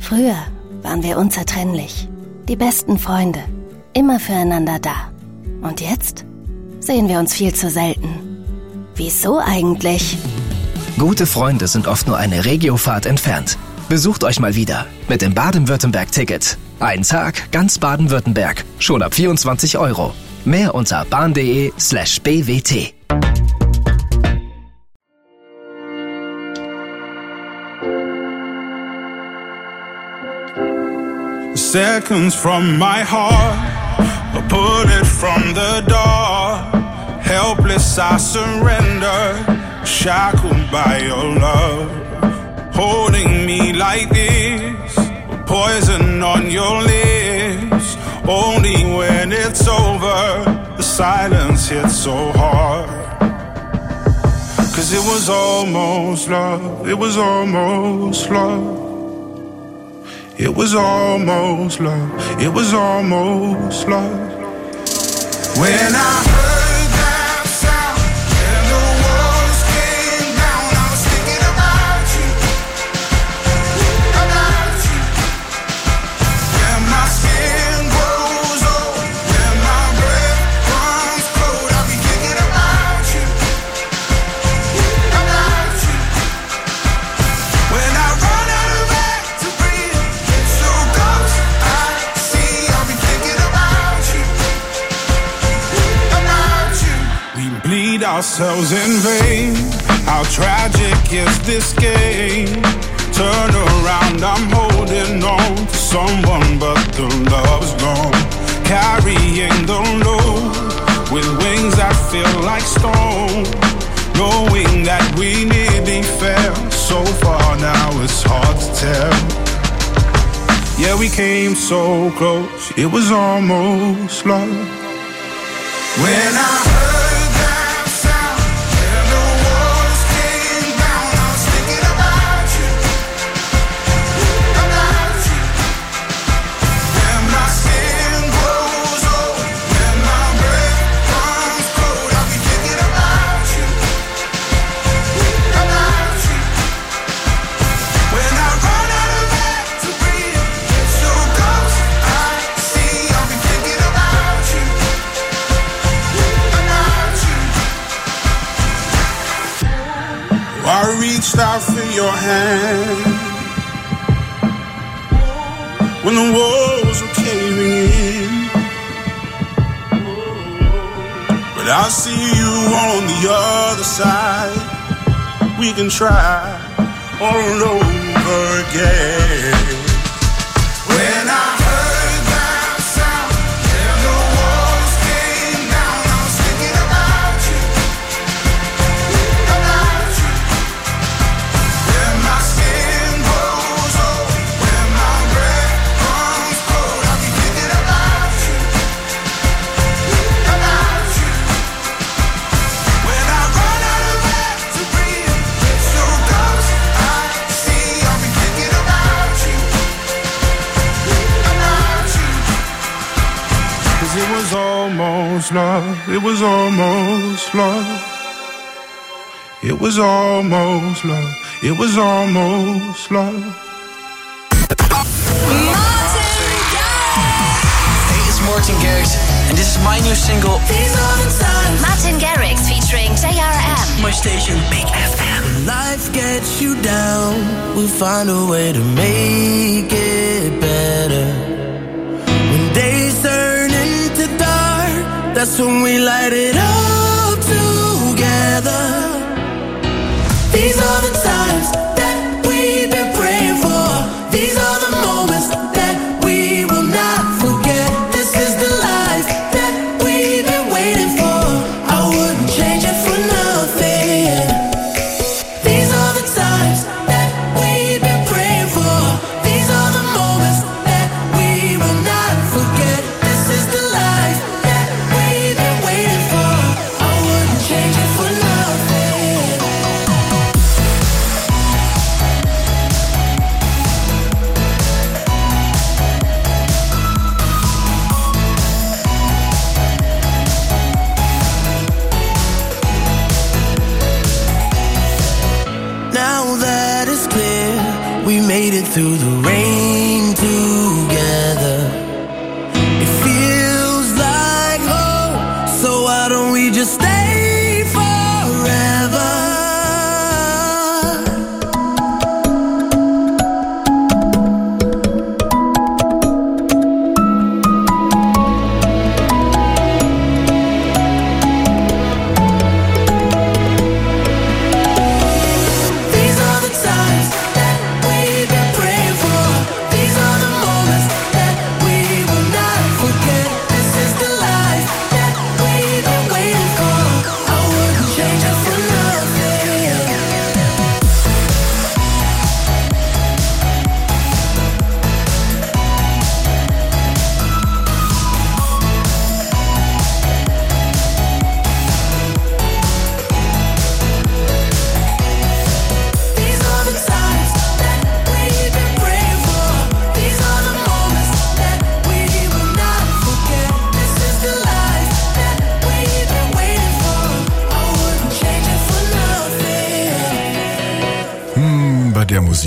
Früher waren wir unzertrennlich, die besten Freunde, immer füreinander da. Und jetzt sehen wir uns viel zu selten. Wieso eigentlich? Gute Freunde sind oft nur eine Regiofahrt entfernt. Besucht euch mal wieder mit dem Baden-Württemberg-Ticket. Ein Tag, ganz Baden-Württemberg. Schon ab 24 €. Mehr unter bahn.de/bwt. Seconds from my heart, I put it from the door. Helpless I surrender, shackled by your love. Holding me like this, poison on your lips. Only when it's over, the silence hits so hard. 'Cause it was almost love, it was almost love. It was almost love, it was almost love. When I heard that sound and the walls came down, I was thinking about you, about you. When my skin grows old, when my breath runs cold, I'll be thinking about you, about you. When I run out of air to breathe, so close I see, I'll be thinking about you, about you. We bleed ourselves in vain. How tragic is this game? Turn around, I'm holding on to someone, but the love's gone. Carrying the load with wings that feel like stone. Knowing that we nearly fell so far, now it's hard to tell. Yeah, we came so close, it was almost love. When I heard that sound and the walls came down, I was thinking about you, about you. When my skin grows old, when my breath runs cold, I'll be thinking about you, about you. When I run out of air to breathe, so close I see, I'll be thinking about you, about you. I reached out for your hand when the walls were caving in, but I see you on the other side. We can try all over again. When I heard that sound and the walls came down, I was thinking about you, about you. When my skin grows old, when my breath runs cold, I'll be thinking about you, about you. When I run out of air to breathe, so close I see, I'll be thinking about you, about you. 'Cause it was almost love, it was almost love. It was almost love, it was almost love. Hey, it's Martin Garrix, and this is my new single. Martin Garrix featuring JRM. My station, Big FM. Life gets you down, we'll find a way to make it better. When days turn into dark, that's when we light it up together. These are the times that we've been praying for. These are the moments that we will not forget. This is the life that we've been waiting for. I wouldn't change it for nothing. These are the times that we've been praying for. These are the moments that we will not forget. This is the life that we've been waiting for. I wouldn't change it for nothing. Now that it's clear, we made it through the rain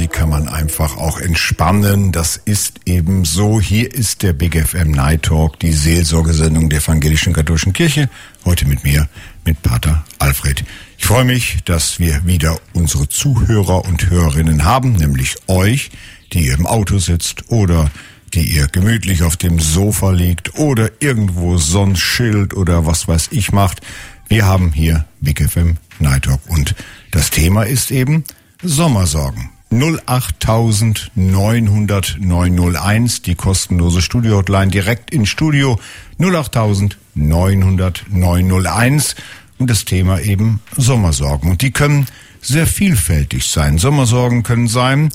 Musik kann man einfach auch entspannen. Das ist eben so. Hier ist der Big FM Night Talk, die Seelsorgesendung der Evangelischen Katholischen Kirche. Heute mit mir, mit Pater Alfred. Ich freue mich, dass wir wieder unsere Zuhörer und Hörerinnen haben, nämlich euch, die ihr im Auto sitzt oder die ihr gemütlich auf dem Sofa liegt oder irgendwo sonst chillt oder was weiß ich macht. Wir haben hier Big FM Night Talk und das Thema ist eben Sommersorgen. 08000 900 901, die kostenlose Studio-Hotline direkt ins Studio. 08000 900 901 und das Thema eben Sommersorgen. Und die können sehr vielfältig sein. Sommersorgen können sein,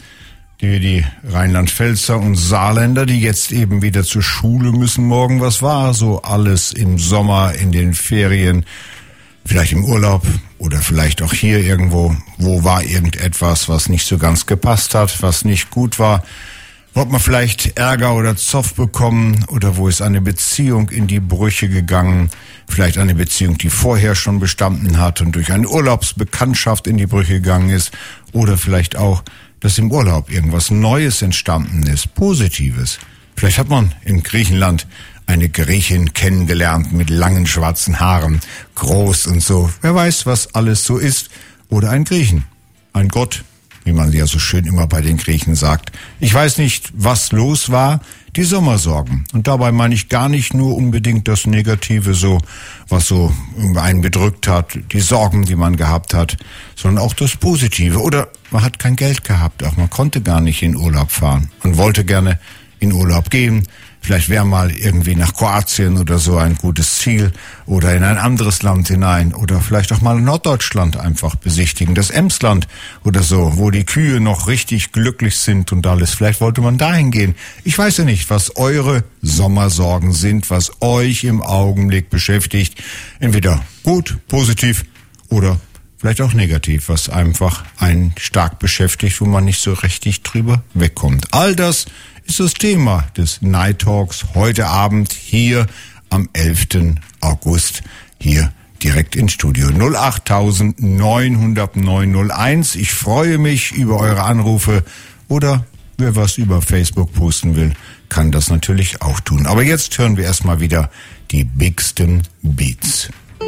die Rheinland-Pfälzer und Saarländer, die jetzt eben wieder zur Schule müssen morgen. Was war so alles im Sommer, in den Ferien? Vielleicht im Urlaub oder vielleicht auch hier irgendwo, wo war irgendetwas, was nicht so ganz gepasst hat, was nicht gut war. Wo hat man vielleicht Ärger oder Zoff bekommen oder wo ist eine Beziehung in die Brüche gegangen? Vielleicht eine Beziehung, die vorher schon bestanden hat und durch eine Urlaubsbekanntschaft in die Brüche gegangen ist. Oder vielleicht auch, dass im Urlaub irgendwas Neues entstanden ist, Positives. Vielleicht hat man in Griechenland eine Griechin kennengelernt mit langen schwarzen Haaren, groß und so. Wer weiß, was alles so ist. Oder ein Griechen, ein Gott, wie man ja so schön immer bei den Griechen sagt. Ich weiß nicht, was los war, die Sommersorgen. Und dabei meine ich gar nicht nur unbedingt das Negative, so was so einen bedrückt hat, die Sorgen, die man gehabt hat, sondern auch das Positive. Oder man hat kein Geld gehabt, auch man konnte gar nicht in Urlaub fahren. Man wollte gerne in Urlaub gehen. Vielleicht wäre mal irgendwie nach Kroatien oder so ein gutes Ziel oder in ein anderes Land hinein oder vielleicht auch mal Norddeutschland einfach besichtigen, das Emsland oder so, wo die Kühe noch richtig glücklich sind und alles. Vielleicht wollte man dahin gehen. Ich weiß ja nicht, was eure Sommersorgen sind, was euch im Augenblick beschäftigt. Entweder gut, positiv oder vielleicht auch negativ, was einfach einen stark beschäftigt, wo man nicht so richtig drüber wegkommt. All das ist das Thema des Night Talks heute Abend hier am 11. August hier direkt ins Studio. 08000 900 901. Ich freue mich über eure Anrufe oder wer was über Facebook posten will, kann das natürlich auch tun. Aber jetzt hören wir erstmal wieder die bigsten Beats.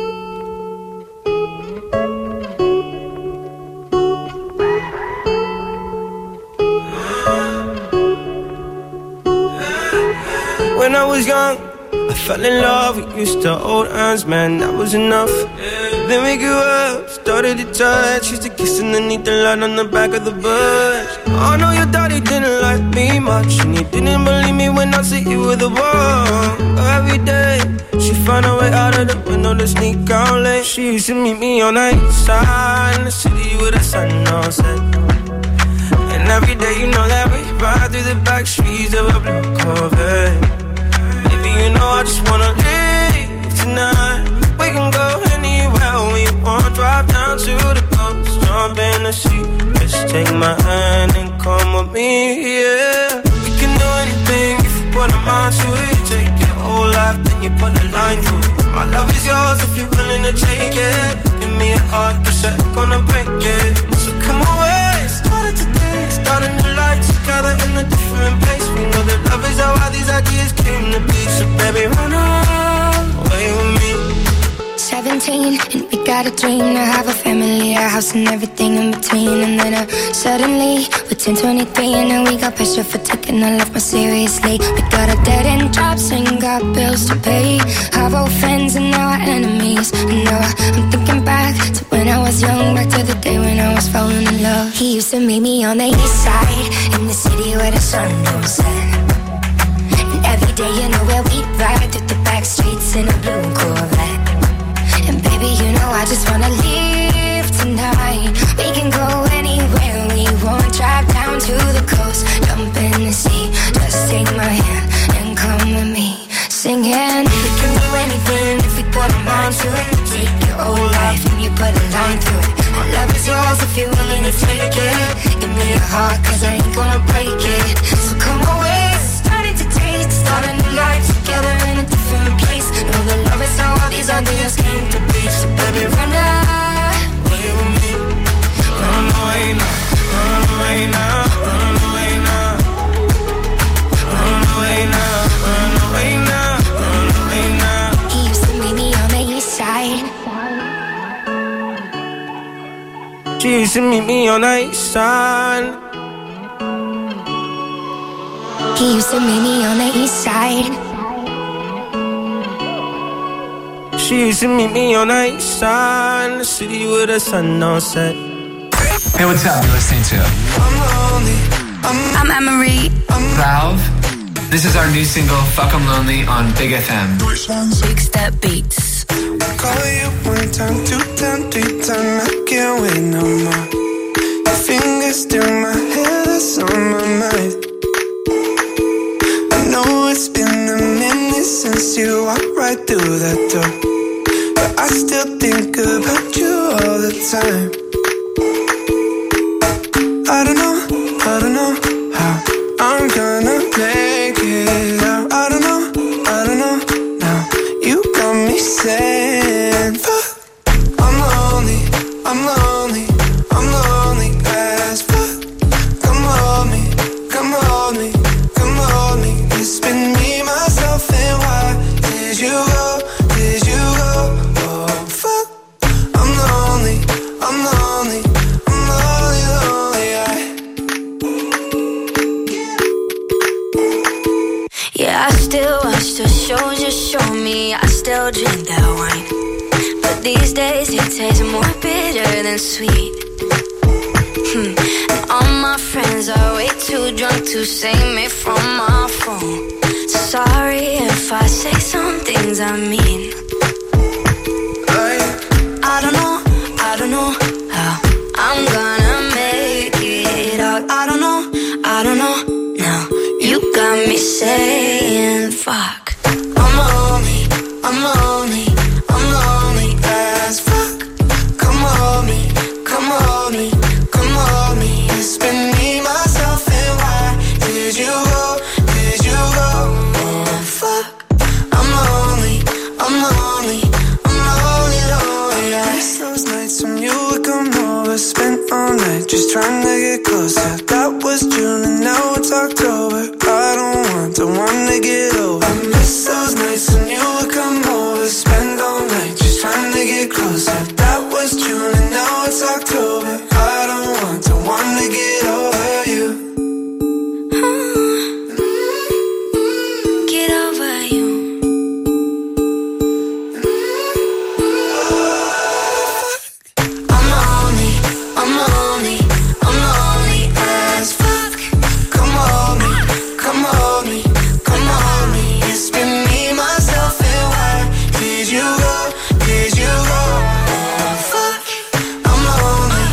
When I was young, I fell in love. We used to hold hands, man, that was enough. Then we grew up, started to touch. Used to kiss underneath the light on the back of the bus. I know your daddy didn't like me much, and he didn't believe me when I said you were the one. Every day, she found a way out of the window to sneak out late. She used to meet me on the east side in the city with the sun on set. And every day, you know that we ride through the back streets of a blue Corvette. You know I just wanna live tonight. We can go anywhere we want. Drive down to the coast, jump in the sea. Just take my hand and come with me, yeah. We can do anything if you put a mind to it. Take your whole life, then you put a line through it. My love is yours if you're willing to take it. Give me a heart, cause I'm gonna break it. So come away, started today. Start a new life together in a different place. We know that love is how all these ideas came to be. So baby, run away with me. 17 and we got a dream to have a family, a house and everything in between. And then suddenly we're 10, 23 and now we got pressure for taking our life more seriously. We got a dead end jobs and got bills to pay. Have old friends and now our enemies. And now I'm thinking back to when I was young, back to the day when I was falling in love. He used to meet me on the east side in the city where the sun don't set. And every day you know where we ride through the back streets in a blue Corvette. And baby, you know I just wanna live tonight. We can go anywhere we want. Drive down to the coast, jump in the sea. Just take my hand and come with me, singing. We can do anything if we put a mind to it. Take your whole life and you put a line through it. My love is yours if you're willing to take it. Give me your heart, cause I ain't gonna break it. So come away, starting to taste. Start a new life together in a different place. Know that love is how all these ideas came to be. So baby, run away with me. Run away now, run away now. used to meet me on the east side. He used to meet me on the east side. She used to meet me on the east side, in the city where the sun don't set. Hey, what's up? You're listening to I'm Emery. Valve. This is our new single, Fuck I'm Lonely, on Big FM. Big Step Beats. Call you 1 time, 2 time, 3 time, I can't wait no more. Your fingers still my hair, that's on my mind. I know it's been a minute since you walked right through that door, but I still think about you all the time. I don't know how I'm gonna make it out. I don't know now. You got me saying, fuck, I'm lonely as fuck. Come hold me. It's been me, myself, and why did you go? Oh, fuck, I'm lonely, Yeah, I still watch the shows you show me. I still drink that wine, but these days it tastes more bitter than sweet. And all my friends are way too drunk to save me from my phone. Sorry if I say some things I mean. I don't know how I'm gonna make it out. I don't know now. You got me saying fuck. I'm lonely as fuck. Come hold me. It's been me, myself, and why did you go? Oh, fuck, I'm lonely. I miss those nights when you would come over, spent all night just trying to get closer. That was June and now it's October. I don't want the one to get over. I miss those nights when you would come over, spend all night just trying to get closer. That was June and now it's October. I don't want the one to get over you. Get over you. I'm lonely as fuck. Come hold me. It's been me, myself, and why did you go? Oh, fuck, I'm lonely.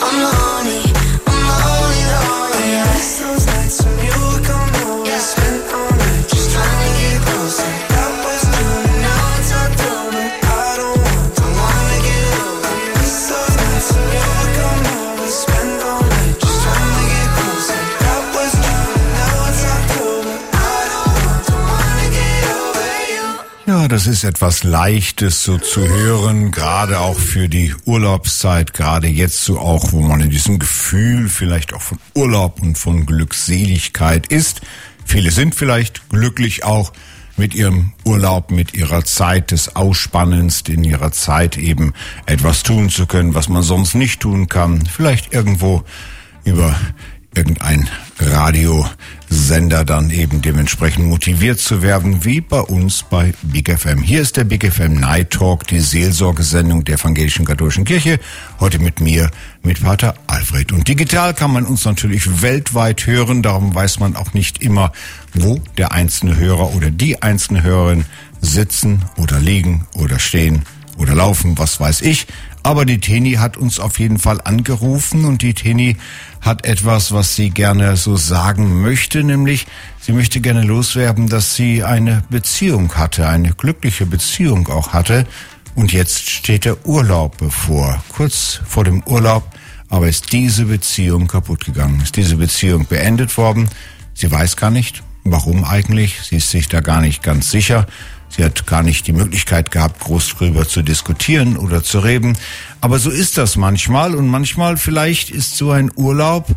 I miss those nights when you would come over, spend all night just trying to get closer. That was June and now it's October. I don't want the one to get over. I miss those nights when you would come over, spend all night just trying to get closer. That was June and now it's October. I don't want the one to get over you. Ja, das ist etwas Leichtes so zu hören, gerade auch für die Urlaubszeit, gerade jetzt so auch, wo man in diesem Gefühl vielleicht auch von Urlaub und von Glückseligkeit ist. Viele sind vielleicht glücklich auch mit ihrem Urlaub, mit ihrer Zeit des Ausspannens, in ihrer Zeit eben etwas tun zu können, was man sonst nicht tun kann. Vielleicht irgendwo über irgendein Radiosender dann eben dementsprechend motiviert zu werden, wie bei uns bei Big FM. Hier ist der Big FM Night Talk, die Seelsorgesendung der Evangelischen Katholischen Kirche. Heute mit mir, mit Pater Alfred. Und digital kann man uns natürlich weltweit hören. Darum weiß man auch nicht immer, wo der einzelne Hörer oder die einzelne Hörerin sitzen oder liegen oder stehen oder laufen, was weiß ich. Aber die Teni hat uns auf jeden Fall angerufen und die Teni hat etwas, was sie gerne so sagen möchte, nämlich sie möchte gerne loswerden, dass sie eine Beziehung hatte, eine glückliche Beziehung auch hatte und jetzt steht der Urlaub bevor. Kurz vor dem Urlaub aber ist diese Beziehung kaputt gegangen, ist diese Beziehung beendet worden. Sie weiß gar nicht, warum eigentlich, sie ist sich da gar nicht ganz sicher. Sie hat gar nicht die Möglichkeit gehabt, groß drüber zu diskutieren oder zu reden. Aber so ist das manchmal und manchmal vielleicht ist so ein Urlaub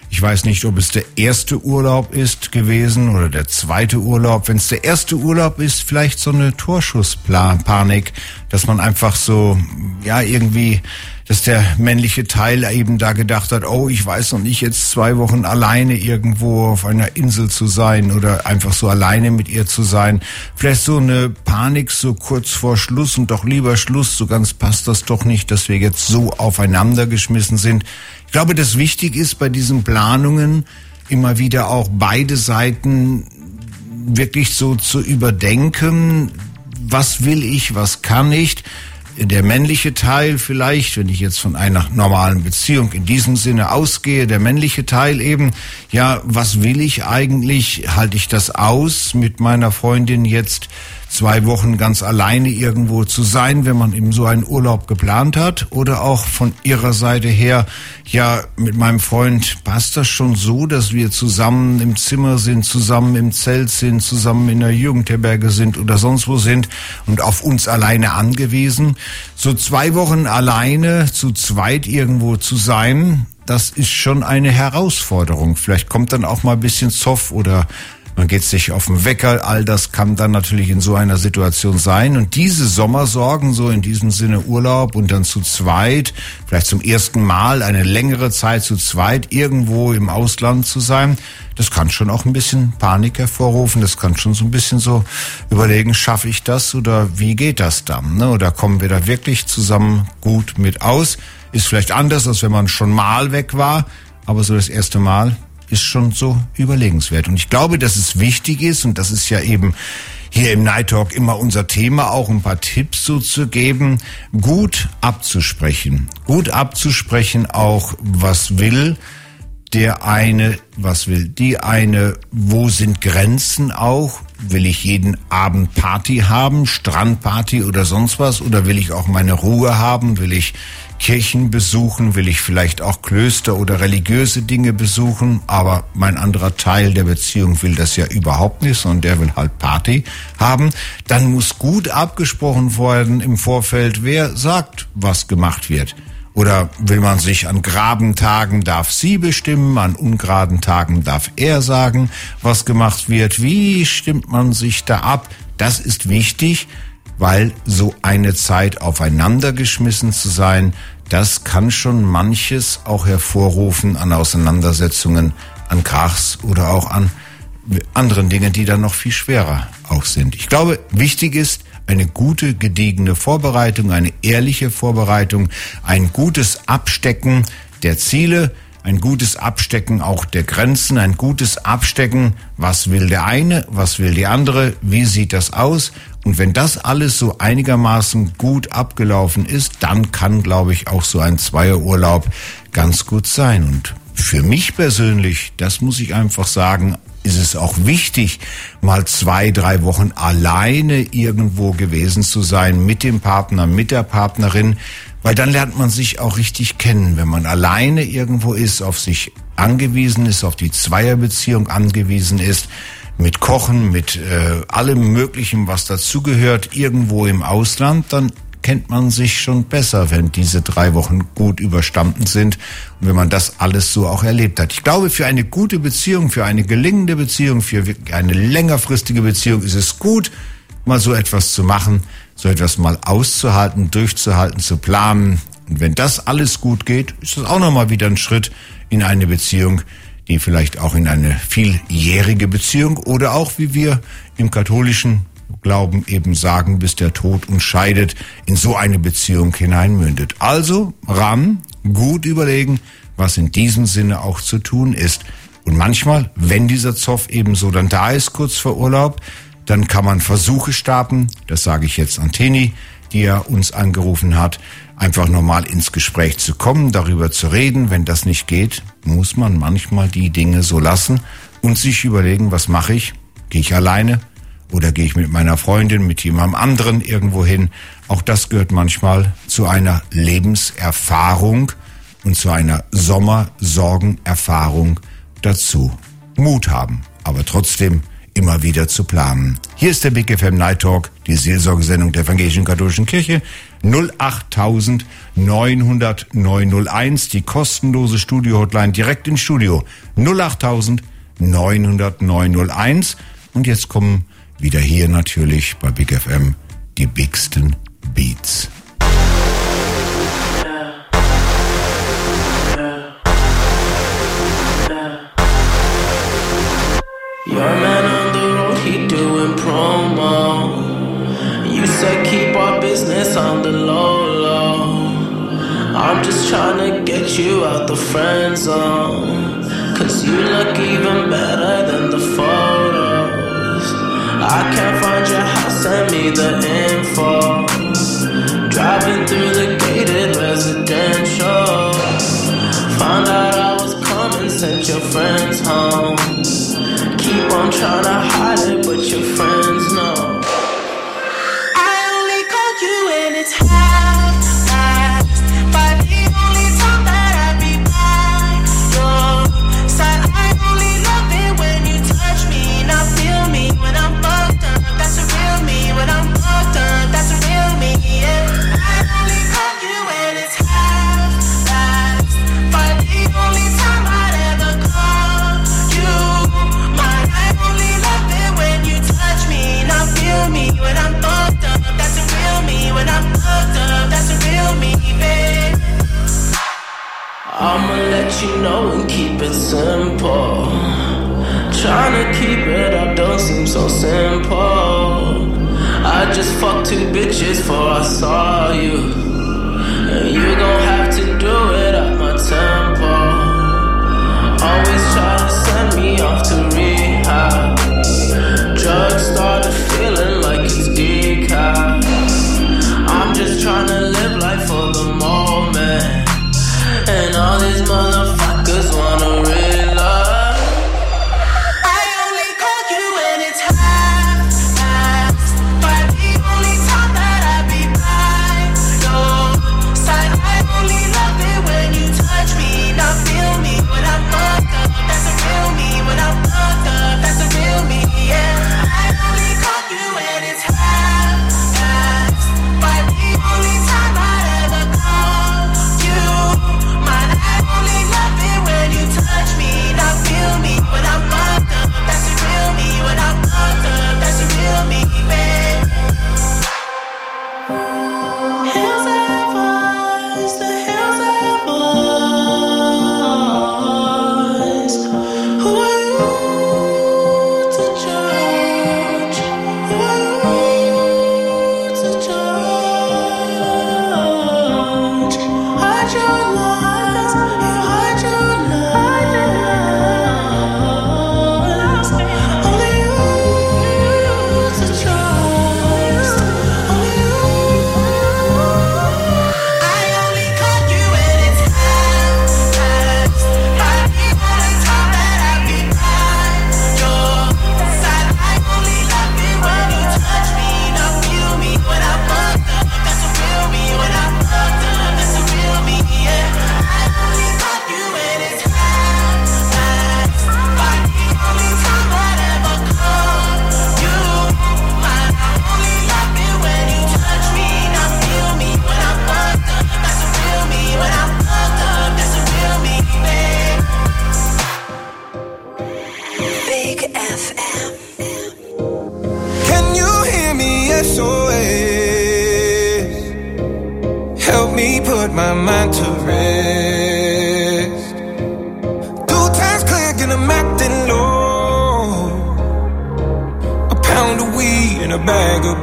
Ich weiß nicht, ob es der erste Urlaub ist gewesen oder der zweite Urlaub. Wenn es der erste Urlaub ist, vielleicht so eine Torschusspanik, dass man einfach so, ja, irgendwie, dass der männliche Teil eben da gedacht hat, oh, ich weiß noch nicht, jetzt 2 Wochen alleine irgendwo auf einer Insel zu sein oder einfach so alleine mit ihr zu sein. Vielleicht so eine Panik so kurz vor Schluss und doch lieber Schluss, so ganz passt das doch nicht, dass wir jetzt so aufeinander geschmissen sind. Ich glaube, dass wichtig ist bei diesen Planungen immer wieder auch beide Seiten wirklich so zu überdenken, was will ich, was kann ich. Der männliche Teil vielleicht, wenn ich jetzt von einer normalen Beziehung in diesem Sinne ausgehe, der männliche Teil eben, ja, was will ich eigentlich? Halte ich das aus, mit meiner Freundin jetzt 2 Wochen ganz alleine irgendwo zu sein, wenn man eben so einen Urlaub geplant hat? Oder auch von ihrer Seite her, ja, mit meinem Freund passt das schon so, dass wir zusammen im Zimmer sind, zusammen im Zelt sind, zusammen in der Jugendherberge sind oder sonst wo sind und auf uns alleine angewiesen. So 2 Wochen alleine zu zweit irgendwo zu sein, das ist schon eine Herausforderung. Vielleicht kommt dann auch mal ein bisschen Zoff oder man geht sich auf den Wecker, all das kann dann natürlich in so einer Situation sein. Und diese Sommersorgen, so in diesem Sinne Urlaub und dann zu zweit, vielleicht zum ersten Mal eine längere Zeit zu zweit irgendwo im Ausland zu sein, das kann schon auch ein bisschen Panik hervorrufen. Das kann schon so ein bisschen so überlegen, schaffe ich das oder wie geht das dann? Ne? Oder kommen wir da wirklich zusammen gut mit aus? Ist vielleicht anders, als wenn man schon mal weg war, aber so das erste Mal ist schon so überlegenswert. Und ich glaube, dass es wichtig ist, und das ist ja eben hier im Night Talk immer unser Thema, auch ein paar Tipps so zu geben, gut abzusprechen. Gut abzusprechen auch, was will der eine, was will die eine, wo sind Grenzen auch? Will ich jeden Abend Party haben, Strandparty oder sonst was? Oder will ich auch meine Ruhe haben? Will ich Kirchen besuchen? Will ich vielleicht auch Klöster oder religiöse Dinge besuchen? Aber mein anderer Teil der Beziehung will das ja überhaupt nicht, sondern der will halt Party haben. Dann muss gut abgesprochen werden im Vorfeld, wer sagt, was gemacht wird. Oder will man sich an geraden Tagen darf sie bestimmen, an ungeraden Tagen darf er sagen, was gemacht wird. Wie stimmt man sich da ab? Das ist wichtig, weil so eine Zeit aufeinander geschmissen zu sein, das kann schon manches auch hervorrufen an Auseinandersetzungen, an Krachs oder auch an anderen Dingen, die dann noch viel schwerer auch sind. Ich glaube, wichtig ist eine gute, gediegene Vorbereitung, eine ehrliche Vorbereitung, ein gutes Abstecken der Ziele, ein gutes Abstecken auch der Grenzen, ein gutes Abstecken, was will der eine, was will die andere, wie sieht das aus? Und wenn das alles so einigermaßen gut abgelaufen ist, dann kann, glaube ich, auch so ein Zweierurlaub ganz gut sein. Und für mich persönlich, das muss ich einfach sagen, ist es auch wichtig, mal 2, 3 Wochen alleine irgendwo gewesen zu sein mit dem Partner, mit der Partnerin, weil dann lernt man sich auch richtig kennen. Wenn man alleine irgendwo ist, auf sich angewiesen ist, auf die Zweierbeziehung angewiesen ist, mit Kochen, mit allem Möglichen, was dazugehört, irgendwo im Ausland, dann kennt man sich schon besser, wenn diese 3 Wochen gut überstanden sind und wenn man das alles so auch erlebt hat. Ich glaube, für eine gute Beziehung, für eine gelingende Beziehung, für eine längerfristige Beziehung ist es gut, mal so etwas zu machen, so etwas mal auszuhalten, durchzuhalten, zu planen. Und wenn das alles gut geht, ist das auch nochmal wieder ein Schritt in eine Beziehung, die vielleicht auch in eine vieljährige Beziehung oder auch, wie wir im katholischen Glauben eben sagen, bis der Tod uns scheidet, in so eine Beziehung hineinmündet. Also ran, gut überlegen, was in diesem Sinne auch zu tun ist. Und manchmal, wenn dieser Zoff eben so dann da ist, kurz vor Urlaub, dann kann man Versuche starten, das sage ich jetzt an Teni, die ja uns angerufen hat, einfach nochmal ins Gespräch zu kommen, darüber zu reden. Wenn das nicht geht, muss man manchmal die Dinge so lassen und sich überlegen, was mache ich? Gehe ich alleine? Oder gehe ich mit meiner Freundin, mit jemandem anderen irgendwo hin? Auch das gehört manchmal zu einer Lebenserfahrung und zu einer Sommersorgenerfahrung dazu. Mut haben, aber trotzdem immer wieder zu planen. Hier ist der Big FM Night Talk, die Seelsorgesendung der Evangelischen Katholischen Kirche. 08000 900 901, die kostenlose Studio-Hotline direkt ins Studio. 08000 900 901. Und jetzt kommen wieder hier natürlich bei Big FM die bigsten Beats. Your man on the road, he doing promo. You said keep our business on the low, low. I'm just trying to get you out the friend zone, 'cause you look even better than the photos. I can't find your house, send me the info. Driving through the gated residential, found out I was coming, sent your friends home. Keep on trying to hide it, but your friends know. I only call you when it's half-past, but the only time that I be by your side. I only love it when you touch me, not feel me when I'm fucked up. That's the real me when I'm fucked up. That's the real me, yeah. I only call you when it's half-past, but the only time I'd ever call you. Me when I'm fucked up, that's the real me. When I'm fucked up, that's the real me, babe. I'ma let you know and keep it simple. Trying to keep it up don't seem so simple. I just fucked 2 bitches before I saw you, and you gon' have to do it at my tempo. Always try to send me off to rehab. Drugs started feeling like it's decaf. I'm just trying to live life for the moment, and all these motherfuckers wanna realize. I only call you when it's half-past, but the only time that I be by your side. I only love it when you touch me, not feel me when I'm fucked up. That's the real me when I'm fucked up. That's the real me, yeah. My mind to rest. 2 times clear, and I'm acting low. A pound of weed and a bag of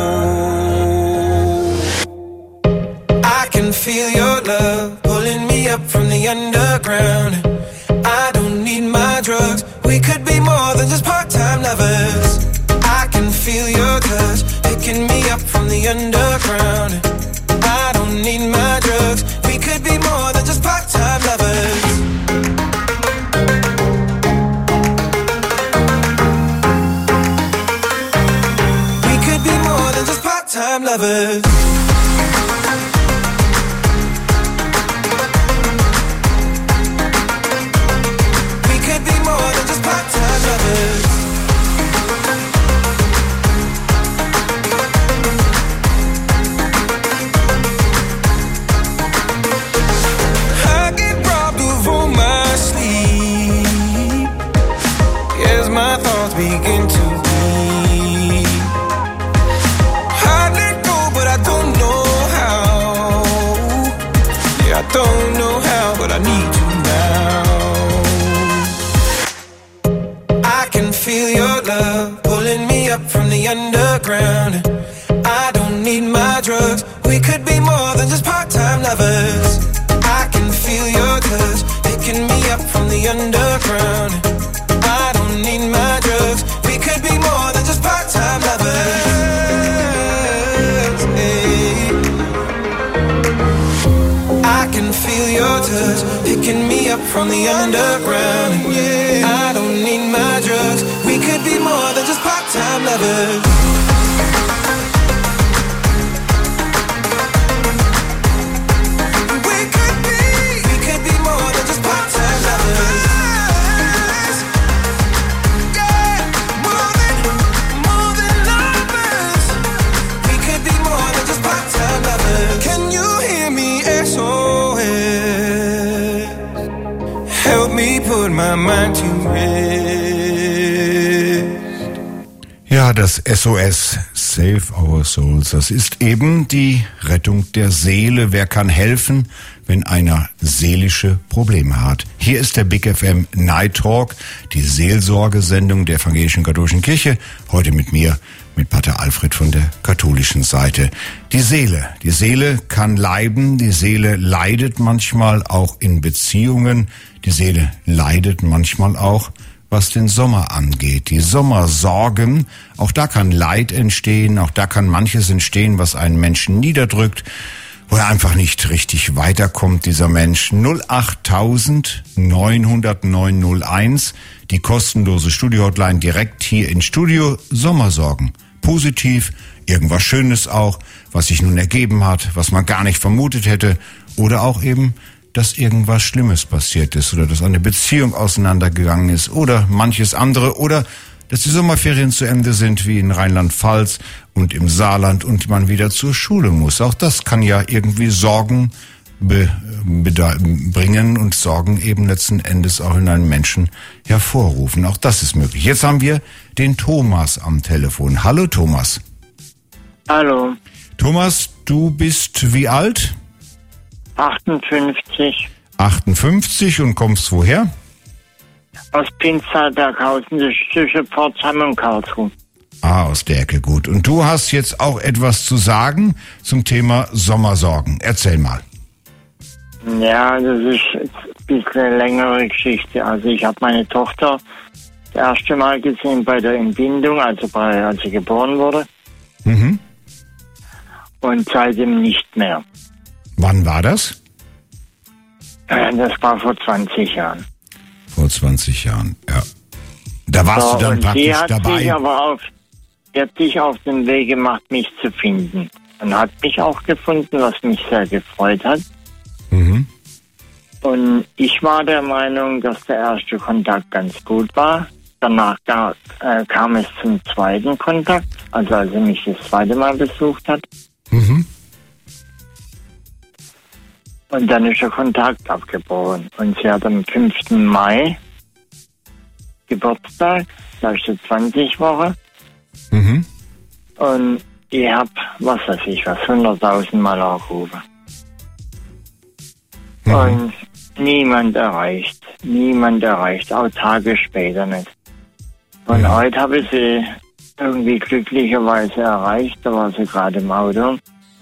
blow. I can feel your love pulling me up from the underground. I don't need my drugs. We could be more than just part-time lovers. I can feel your touch picking me up from the underground. I don't need my drugs. We could be more than just part-time lovers. We could be more than just part-time lovers. We could be more than just part-time lovers. thoughts begin to bleed. I let go, but I don't know how. Yeah, I don't know how, but I need you now. I can feel your love pulling me up from the underground. I don't need my drugs. We could be more than just part-time lovers. I can feel your touch picking me up from the underground. I don't need my drugs. We could be more than just part-time lovers. Hey. I can feel your touch picking me up from the underground. Yeah. I don't need my drugs. We could be more than just part-time lovers. My mind to rest. Ja, das SOS, Save Our Souls, das ist eben die Rettung der Seele. Wer kann helfen, wenn einer seelische Probleme hat? Hier ist der Big FM Night Talk, die Seelsorgesendung der Evangelischen Katholischen Kirche. Heute mit mir, mit Pater Alfred von der katholischen Seite. Die Seele kann leiden, die Seele leidet manchmal auch in Beziehungen, die Seele leidet manchmal auch, was den Sommer angeht. Die Sommersorgen, auch da kann Leid entstehen, auch da kann manches entstehen, was einen Menschen niederdrückt, wo er einfach nicht richtig weiterkommt, dieser Mensch. 08000 900 901, die kostenlose Studio-Hotline direkt hier ins Studio. Sommersorgen, positiv, irgendwas Schönes auch, was sich nun ergeben hat, was man gar nicht vermutet hätte, oder auch eben, dass irgendwas Schlimmes passiert ist oder dass eine Beziehung auseinandergegangen ist oder manches andere oder dass die Sommerferien zu Ende sind wie in Rheinland-Pfalz und im Saarland und man wieder zur Schule muss. Auch das kann ja irgendwie Sorgen bringen und Sorgen eben letzten Endes auch in einem Menschen hervorrufen. Auch das ist möglich. Jetzt haben wir den Thomas am Telefon. Hallo Thomas. Hallo. Thomas, du bist wie alt? 58. 58 und kommst woher? Aus Pinstal-Berghausen, das ist zwischen Pforzheim und Karlsruhe. Ah, aus der Ecke, gut. Und du hast jetzt auch etwas zu sagen zum Thema Sommersorgen. Erzähl mal. Ja, das ist ein bisschen eine längere Geschichte. Also ich habe meine Tochter das erste Mal gesehen bei der Entbindung, als sie geboren wurde. Mhm. Und seitdem nicht mehr. Wann war das? Das war vor 20 Jahren. Vor 20 Jahren, ja. Da warst du dann praktisch dabei. Sie hat sich auf den Weg gemacht, mich zu finden. Und hat mich auch gefunden, was mich sehr gefreut hat. Mhm. Und ich war der Meinung, dass der erste Kontakt ganz gut war. Danach kam es zum zweiten Kontakt, also als sie mich das zweite Mal besucht hat. Mhm. Und dann ist der Kontakt abgebrochen. Und sie hat am 5. Mai Geburtstag, da ist die 20 Woche. Mhm. Und ich habe, 100.000 Mal angerufen. Mhm. Und niemand erreicht, auch Tage später nicht. Und heute habe ich sie irgendwie glücklicherweise erreicht, da war sie gerade im Auto.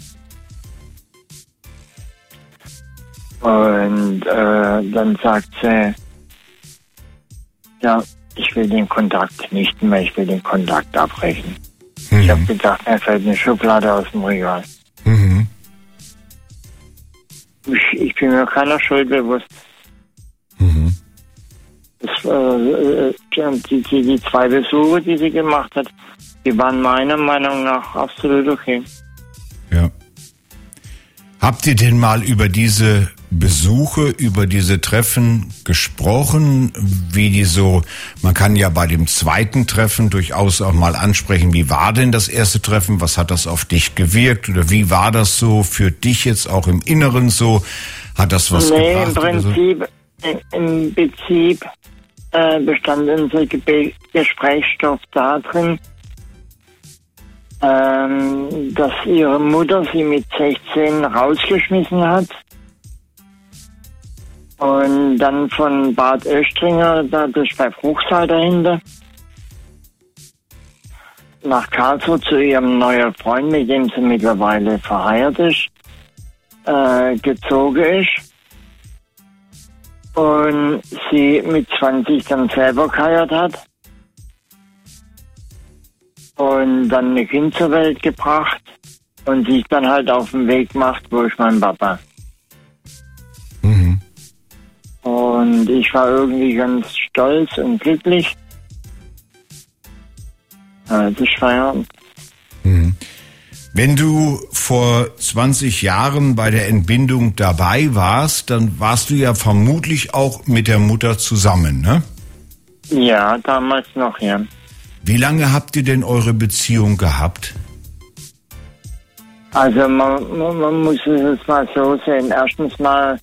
Und dann sagt sie, ja, ich will den Kontakt nicht mehr, ich will den Kontakt abbrechen. Mhm. Ich habe gedacht, mir fällt eine Schublade aus dem Regal. Mhm. Ich bin mir keiner Schuld bewusst. Mhm. Die 2 Besuche, die sie gemacht hat, die waren meiner Meinung nach absolut okay. Ja. Habt ihr denn mal über diese Besuche, über diese Treffen gesprochen, wie die so, man kann ja bei dem zweiten Treffen durchaus auch mal ansprechen, wie war denn das erste Treffen, was hat das auf dich gewirkt oder wie war das so für dich jetzt auch im Inneren so, hat das was gebracht? Im Prinzip bestand unser Gesprächsstoff darin, dass ihre Mutter sie mit 16 rausgeschmissen hat und dann von Bad Oestringer, das ist bei Bruchsal dahinter, nach Karlsruhe zu ihrem neuen Freund, mit dem sie mittlerweile verheiratet ist, gezogen ist. Und sie mit 20 dann selber geheiratet hat. Und dann eine Kind zur Welt gebracht. Und sich dann halt auf den Weg macht, wo ist mein Papa. Mhm. Und ich war irgendwie ganz stolz und glücklich. Das ist Feierabend. Mhm. Wenn du vor 20 Jahren bei der Entbindung dabei warst, dann warst du ja vermutlich auch mit der Mutter zusammen, ne? Ja, damals noch, ja. Wie lange habt ihr denn eure Beziehung gehabt? Also man muss es mal so sehen. Erstens mal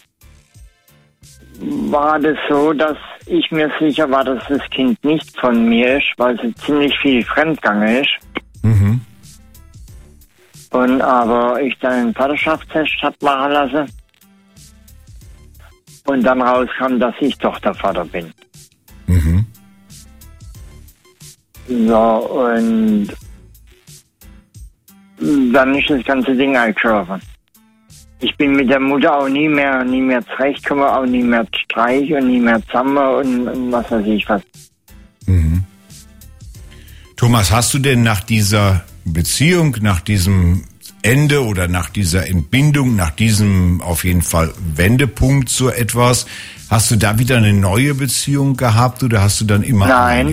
war das so, dass ich mir sicher war, dass das Kind nicht von mir ist, weil sie ziemlich viel fremdgegangen ist. Mhm. Und aber ich dann einen Vaterschaftstest hab machen lassen. Und dann rauskam, dass ich doch der Vater bin. Mhm. So, und dann ist das ganze Ding eingeschlafen. Ich bin mit der Mutter auch nie mehr zurechtgekommen, auch nie mehr Streich und nie mehr zusammen und was weiß ich was. Mhm. Thomas, hast du denn nach dieser Beziehung, nach diesem Ende oder nach dieser Entbindung, nach diesem auf jeden Fall Wendepunkt so etwas, hast du da wieder eine neue Beziehung gehabt oder hast du dann immer Nein.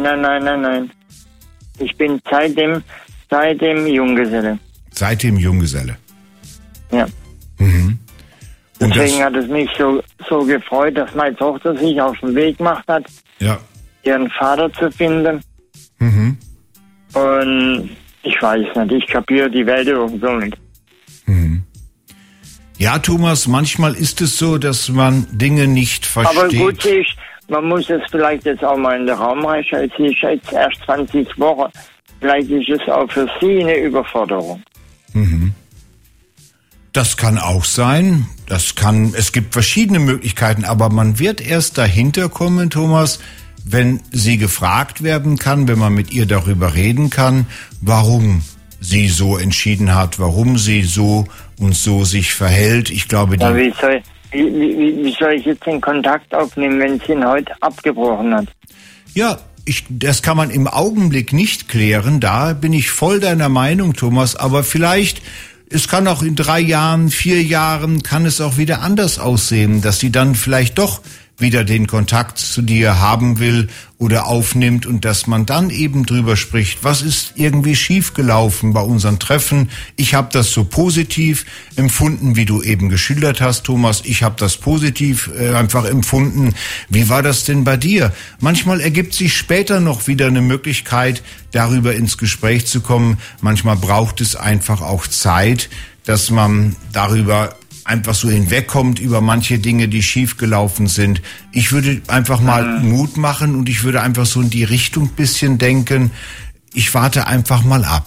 Ich bin seitdem Junggeselle. Seitdem Junggeselle? Ja. Mhm. Und deswegen hat es mich so gefreut, dass meine Tochter sich auf den Weg gemacht hat, ja, ihren Vater zu finden. Mhm. Und ich weiß nicht, ich kapiere die Welt irgendwo nicht. Mhm. Ja, Thomas, manchmal ist es so, dass man Dinge nicht versteht. Aber gut, man muss es vielleicht jetzt auch mal in den Raum reichen. Sie ist jetzt erst 20 Wochen. Vielleicht ist es auch für sie eine Überforderung. Mhm. Das kann auch sein. Es gibt verschiedene Möglichkeiten, aber man wird erst dahinter kommen, Thomas, wenn sie gefragt werden kann, wenn man mit ihr darüber reden kann, warum sie so entschieden hat, warum sie so und so sich verhält. Ich glaube, wie soll ich jetzt den Kontakt aufnehmen, wenn sie ihn heute abgebrochen hat? Ja, das kann man im Augenblick nicht klären. Da bin ich voll deiner Meinung, Thomas. Aber vielleicht, es kann auch in 3 Jahren, 4 Jahren, kann es auch wieder anders aussehen, dass sie dann vielleicht doch wieder den Kontakt zu dir haben will oder aufnimmt und dass man dann eben drüber spricht, was ist irgendwie schiefgelaufen bei unseren Treffen. Ich habe das so positiv empfunden, wie du eben geschildert hast, Thomas. Ich habe das positiv einfach empfunden. Wie war das denn bei dir? Manchmal ergibt sich später noch wieder eine Möglichkeit, darüber ins Gespräch zu kommen. Manchmal braucht es einfach auch Zeit, dass man darüber einfach so hinwegkommt über manche Dinge, die schiefgelaufen sind. Ich würde einfach mal Mut machen und ich würde einfach so in die Richtung ein bisschen denken. Ich warte einfach mal ab.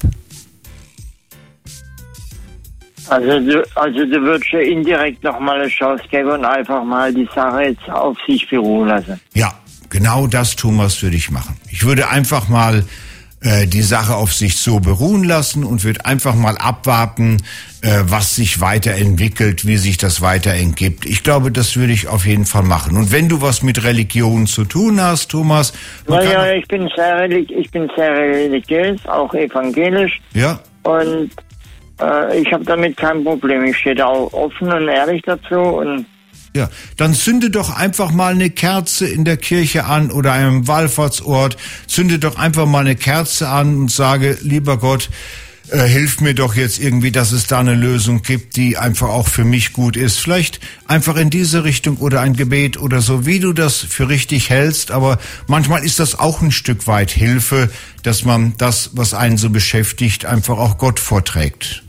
Also du würdest ja indirekt nochmal eine Chance geben und einfach mal die Sache jetzt auf sich beruhen lassen. Ja, genau das, Thomas, würde ich machen. Ich würde einfach mal die Sache auf sich so beruhen lassen und wird einfach mal abwarten, was sich weiterentwickelt, wie sich das weiterentgibt. Ich glaube, das würde ich auf jeden Fall machen. Und wenn du was mit Religion zu tun hast, Thomas... Ja, ich bin sehr religiös, auch evangelisch. Ja. Und ich habe damit kein Problem. Ich stehe da auch offen und ehrlich dazu und... Ja, dann zünde doch einfach mal eine Kerze in der Kirche an oder einem Wallfahrtsort. Zünde doch einfach mal eine Kerze an und sage, lieber Gott, hilf mir doch jetzt irgendwie, dass es da eine Lösung gibt, die einfach auch für mich gut ist. Vielleicht einfach in diese Richtung oder ein Gebet oder so, wie du das für richtig hältst. Aber manchmal ist das auch ein Stück weit Hilfe, dass man das, was einen so beschäftigt, einfach auch Gott vorträgt.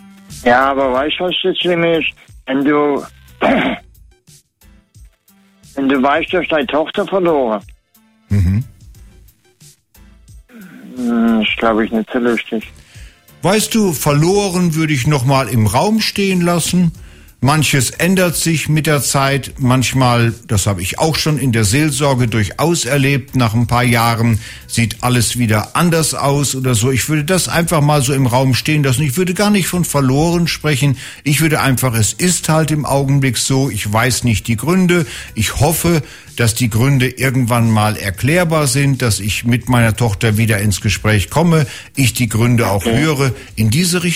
Ja, aber weißt du, was das Schlimme ist? Wenn du weißt, du hast deine Tochter verloren. Mhm. Das glaube ich nicht so lustig. Weißt du, verloren würde ich nochmal im Raum stehen lassen. Manches ändert sich mit der Zeit. Manchmal, das habe ich auch schon in der Seelsorge durchaus erlebt, nach ein paar Jahren sieht alles wieder anders aus oder so. Ich würde das einfach mal so im Raum stehen lassen. Ich würde gar nicht von verloren sprechen. Ich würde einfach, es ist halt im Augenblick so. Ich weiß nicht die Gründe. Ich hoffe, dass die Gründe irgendwann mal erklärbar sind, dass ich mit meiner Tochter wieder ins Gespräch komme. Ich die Gründe auch höre. In diese Richtung